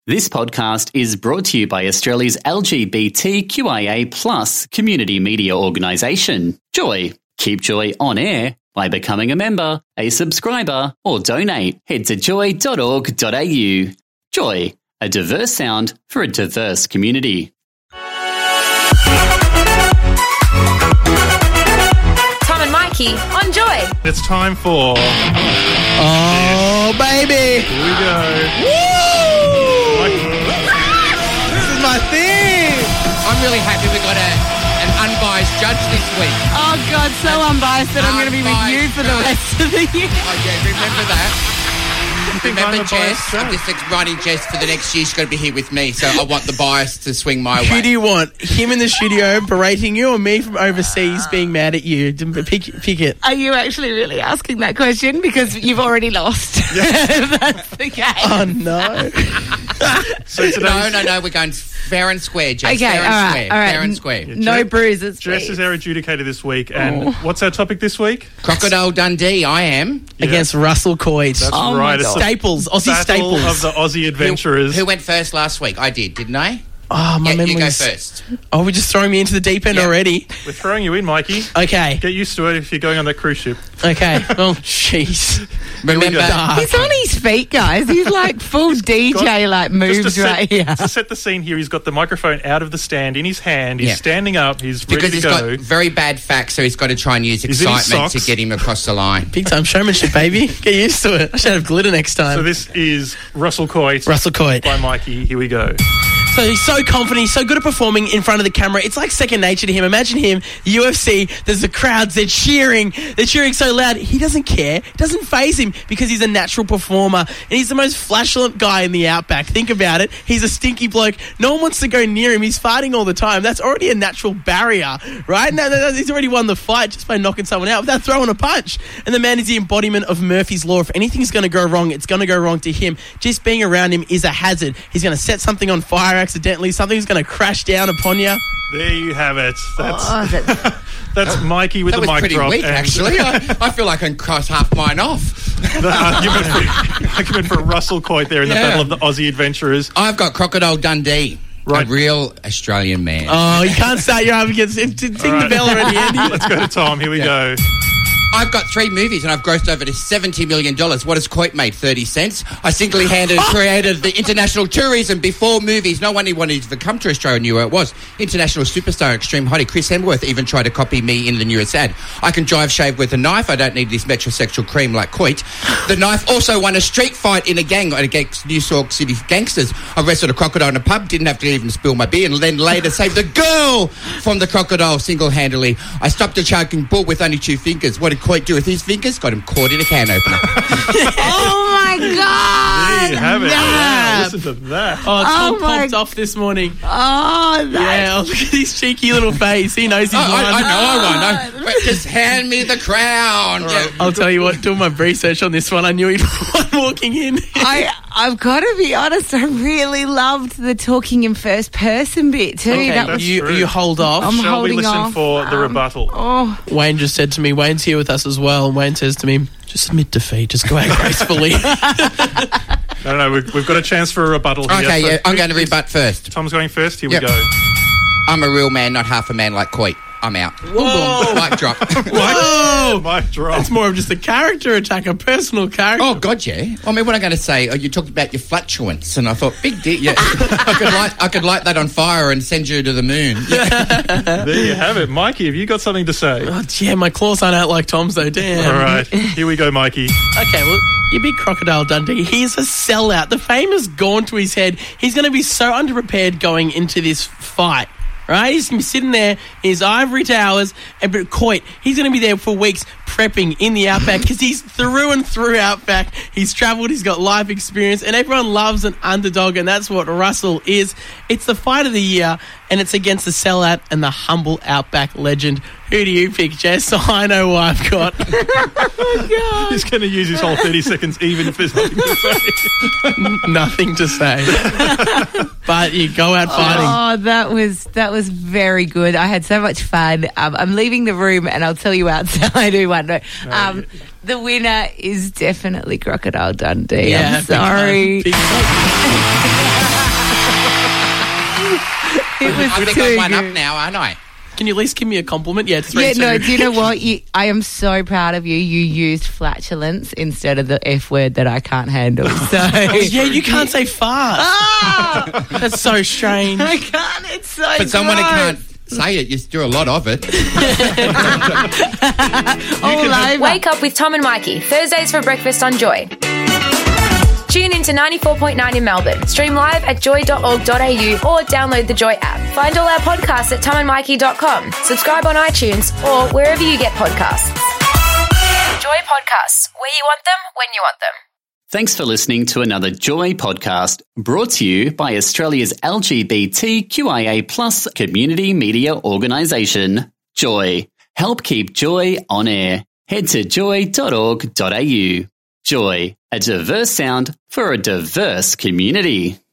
This podcast is brought to you by Australia's LGBTQIA+ community media organisation, Joy. Keep Joy on air by becoming a member, a subscriber, or donate. Head to joy.org.au. Joy, a diverse sound for a diverse community. Tom and Mikey on Joy. It's time for... Oh, baby. Here we go. Woo! This is my thing. I'm really happy we got an unbiased judge this week. Oh, God, so unbiased that I'm going to be with you for the rest of the year. Oh, yeah, remember that. Remember I'm a Jess? biased I'm judge. just writing Jess for the next year. She's going to be here with me, so I want the bias to swing my Who way. do you want? Him in the studio berating you or me from overseas being mad at you? Pick it. Are you actually really asking that question? Because you've already lost. That's the game. Oh, no. So today's... No, we're going fair and square, Jess. Okay, fair and all right, square. all right. Fair and square. No bruises, Jess please. is our adjudicator this week, and what's our topic this week? Crocodile Dundee, I am. Yeah. Against Russell Coit. That's Oh right. my It's God. the Staples. Aussie battle Staples. of the Aussie adventurers. Who went first last week? I did, didn't I? Oh, my Yeah, memories. you go first. Oh, we're just throwing me into the deep end Yeah. already. We're throwing you in, Mikey. Okay. Get used to it if you're going on that cruise ship. Okay. Oh, jeez. Remember, go. He's on his feet, guys. He's like full DJ like moves right here. To set the scene here, he's got the microphone out of the stand in his hand. He's Yeah. standing up. He's ready because to he's go. got very bad facts, so he's got to try and use He's in his excitement to socks. get him across the line. Big time showmanship, baby. Get used to it. I should have glitter next time. So this is Russell Coit Russell Coit. by Mikey. Here we go. So he's so confident, he's so good at performing in front of the camera. It's like second nature to him. Imagine him, UFC, there's the crowds, they're cheering so loud. He doesn't care. It doesn't faze him because he's a natural performer. And he's the most flatulent guy in the outback. Think about it. He's a stinky bloke. No one wants to go near him. He's farting all the time. That's already a natural barrier, right? No, he's already won the fight just by knocking someone out without throwing a punch. And the man is the embodiment of Murphy's Law. If anything's going to go wrong, it's going to go wrong to him. Just being around him is a hazard. He's going to set something on fire accidentally. Something's going to crash down upon you. There you have it. That's, Oh, that's Mikey with That the was mic pretty drop. weak, and actually. I feel like I can cross half mine off. the argument for Russell Coit there in the Yeah. battle of the Aussie adventurers. I've got Crocodile Dundee, Right. a real Australian man. Oh, you can't start your arm against him. Ding All right. the bell already, Andy. Let's go to Tom. Here we go. I've got 3 movies and I've grossed over to $70 million. What has Coit made? 30 cents? I single-handed created the international tourism before movies. No one wanted to come to Australia knew where it was. International superstar, extreme hottie Chris Hemsworth even tried to copy me in the newest ad. I can drive shave with a knife. I don't need this metrosexual cream like Coit. The knife also won a street fight in a gang against New York City gangsters. I wrestled a crocodile in a pub, didn't have to even spill my beer, and then later saved a girl from the crocodile single-handedly. I stopped a choking bull with only 2 fingers. What did Coit do with his fingers? Got him caught in a can opener. oh, my God. There you have it. Nap. Wow, listen to that. Oh, Tom my- popped off this morning. Oh, that. Yeah, look at his cheeky little face. He knows he's won. I know. But just hand me the crown. Yeah. I'll tell you what, doing my research on this one, I knew he'd won walking in. I've got to be honest, I really loved the talking in first person bit too. Okay, That was, That's you, true. you hold off. I'm Shall we holding listen off. for the rebuttal? Oh, Wayne just said to me, Wayne's here with us as well, and Wayne says to me, just admit defeat, just go out gracefully. No, we've got a chance for a rebuttal here. Okay, So yeah, I'm who- going to rebut first. Tom's going first. Here Yep. we go. I'm a real man, not half a man like Coit. I'm out. Whoa. Mic drop. Whoa! Mic drop. It's more of just a character attack, a personal character. Oh, God, yeah. I mean, what I'm going to say, you talked about your flatulence, and I thought, big deal. Yeah, I could light that on fire and send you to the moon. Yeah. There you have it. Mikey, have you got something to say? Oh, yeah, my claws aren't out like Tom's though, damn. All right. Here we go, Mikey. Okay, well, you big Crocodile Dundee, he's a sellout. The fame has gone to his head. He's going to be so underprepared going into this fight. Right? He's going to be sitting there in his ivory towers, but Coit, he's going to be there for weeks prepping in the outback because he's through and through outback. He's travelled, he's got life experience, and everyone loves an underdog, and that's what Russell is. It's the fight of the year, and it's against the sellout and the humble outback legend. Who do you pick, Jess? I know who I've got. He's going to use his whole 30 seconds even if there's nothing to say. Nothing to say. But you go out fighting. Oh, that was very good. I had so much fun. I'm leaving the room, and I'll tell you outside who won. No. The winner is definitely Crocodile Dundee. I'm big time, sorry. big time. It was I think too I'm one good. up now, aren't I? Can you at least give me a compliment? Yeah, 3-2. Yeah, no, do you know what? I am so proud of you. You used flatulence instead of the F word that I can't handle. So Yeah, you can't say fast. That's so strange. I can't. It's so But someone who gross. can't say it, you do a lot of it. All over. Wake up with Tom and Mikey, Thursdays for breakfast on Joy. Tune in to 94.9 in Melbourne. Stream live at joy.org.au or download the Joy app. Find all our podcasts at tomandmikey.com. Subscribe on iTunes or wherever you get podcasts. Joy Podcasts, where you want them, when you want them. Thanks for listening to another Joy podcast brought to you by Australia's LGBTQIA+ community media organisation, Joy. Help keep Joy on air. Head to joy.org.au. Joy, a diverse sound for a diverse community.